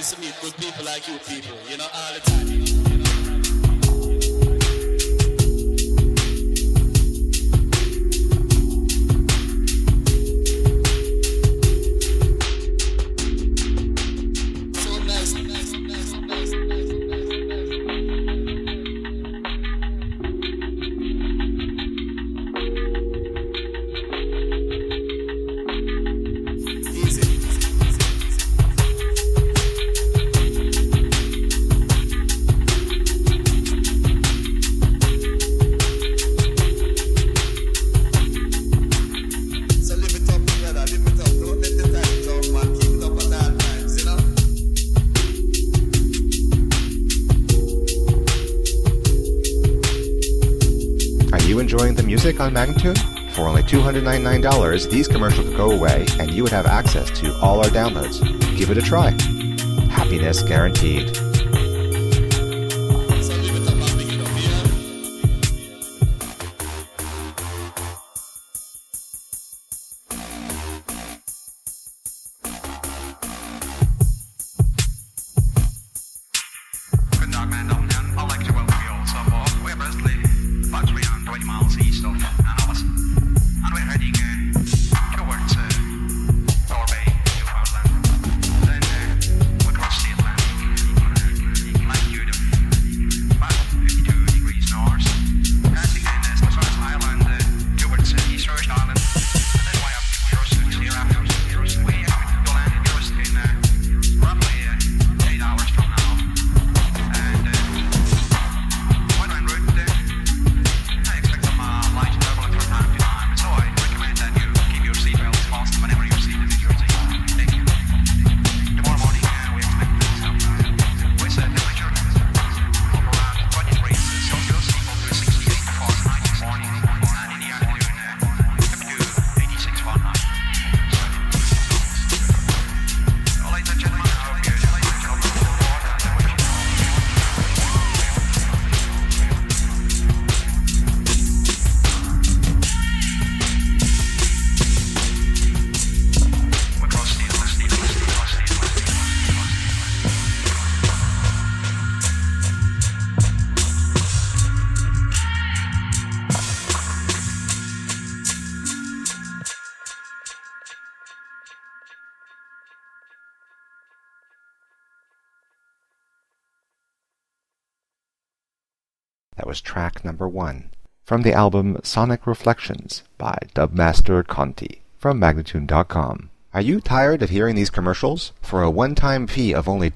nice to meet good people like you people, you know, all the time, you know. Enjoying the music on Magnatune? For only $299, these commercials would go away and you would have access to all our downloads. Give it a try. Happiness guaranteed. That was track number 1 from the album Sonic Reflections by Dubmaster Conti from Magnatune.com. Are you tired of hearing these commercials? For a one-time fee of only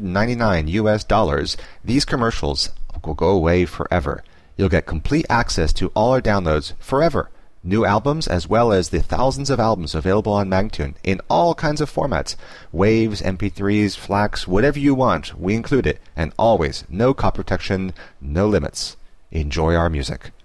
$299, these commercials will go away forever. You'll get complete access to all our downloads forever. New albums as well as the thousands of albums available on Magnatune in all kinds of formats. Waves, MP3s, FLACs, whatever you want, we include it. And always, no copy protection, no limits. Enjoy our music.